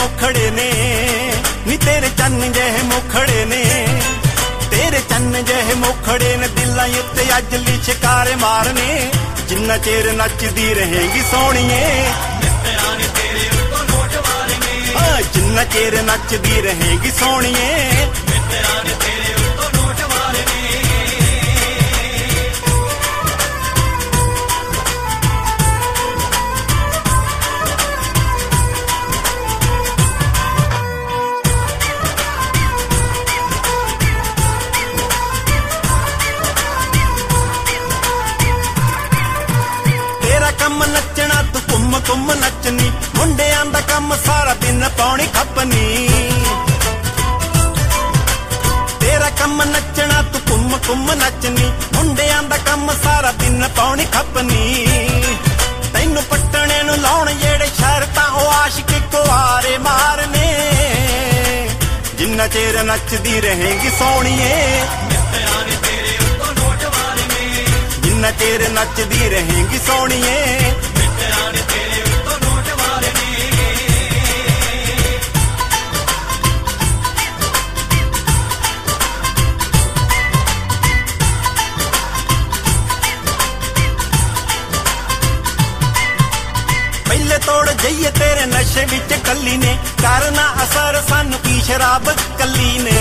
मुखड़े ने नी तेरे चन्न जहे मुखड़े ने, तेरे चन्न जहे मुखड़े ने दिलां उत्ते अज लिशकारे मारने। जिन्ना चेर नचदी रहेगी सोहणीए जिन्ना चेर नचदी रहेगी सोहणीए कम नचना तू घुम घुम नचनी, मुंडियां दा कम सारा दिन पाउणी खपनी। तेरा कम नचना तू घुम घुम नचनी, मुंडियां दा कम सारा दिन पाउणी खपनी। तैनू पट्टने नू लाउण जेड़े शर्तां ओ आशिक कुआरे मारने। जिन्ना चेर नचदी रहेगी सोहणीए जिन्ना चेर नचदी रहेगी सोहणीए पहले तोड़ जाइए तेरे नशे विच कली ने, करना असर सानू की शराब कली ने।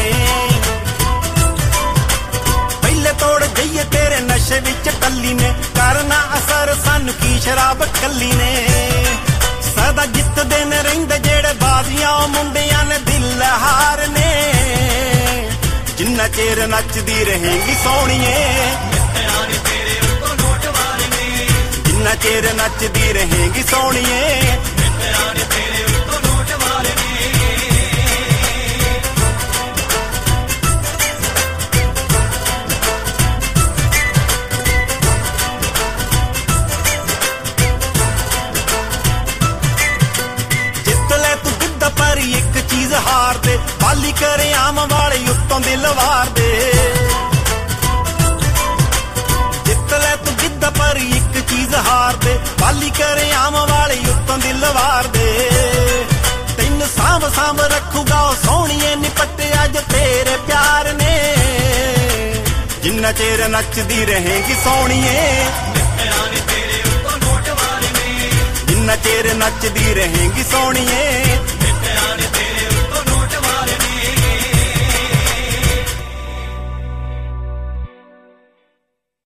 पहले तोड़ जाइए तेरे नशे विच कली ने, करना असर सानू की शराब कली ने। सदा जितदे ने रहिंदे जेड़े बाजियां मुंडियां ने दिल हारने। जिन्ना चेर नचदी रहेगी सोहणीए जिन्ना चेर नचदी रहेगी सोहणीए एक चीज हार दे, पाली करे आम वाले उत्तों दिल वार दे। जित ले तू गिद्ध पर एक चीज हार दे, पाली करे आम वाले उत्तों दिल वार दे। तेन सांभ सांभ रखूगा सोहणीए निपटे अज तेरे प्यार ने। जिन्ना चेर नचदी रहेगी सोहणीए जिन्ना चेर नचदी रहेगी सोहणीए